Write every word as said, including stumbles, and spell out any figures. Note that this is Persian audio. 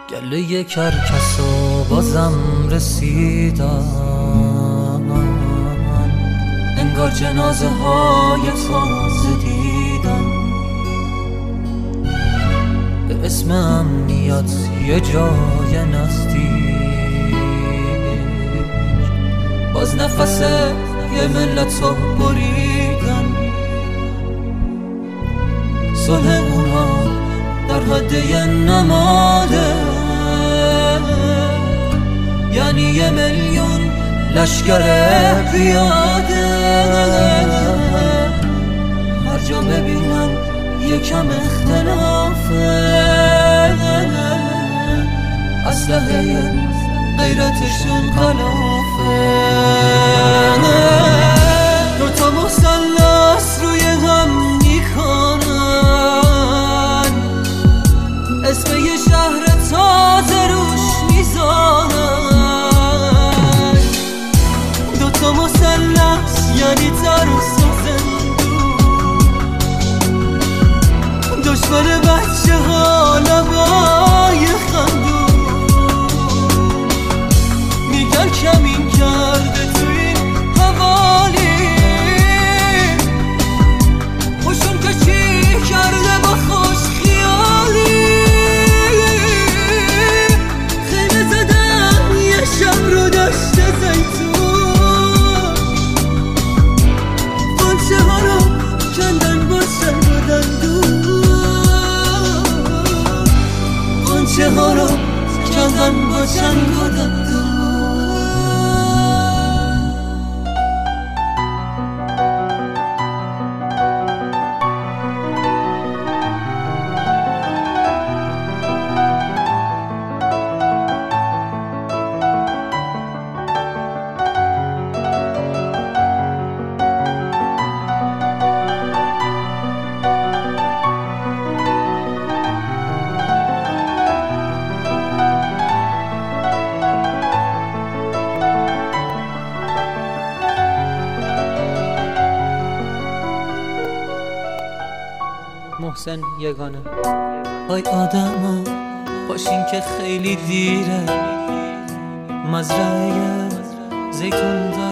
گله کرکسا بازم رسیدم، انگار جنازه های تازه دیدم. به اسم امنیت یه جای نزدیک باز نفس یه ملت رو بریدن. صلح اونا در حد یه نماده، یعنی یه میلیون لشکر پیاده. هر جا ببینن یکم اختلافه، اسلحه غیرتشون کلافه. دوتا مثلث روی هم میکنن، اسم یه شهر تازه روش میزانن. دوتا مثلث یعنی ترس و زندون، دشمن بچه ها لبای خندون. میگن کمین کرده توی این حوالی، خوشون که چی کرده با خوش خیالی. خیمه زدن یه شب رو دشت زیتون، قنچه ها رو کندن با چنگ و دندون، قنچه ها رو کندن با چنگ و دندون. محسن یگانه. آی آدما باشین که خیلی دیره، مزرعه زیتون داره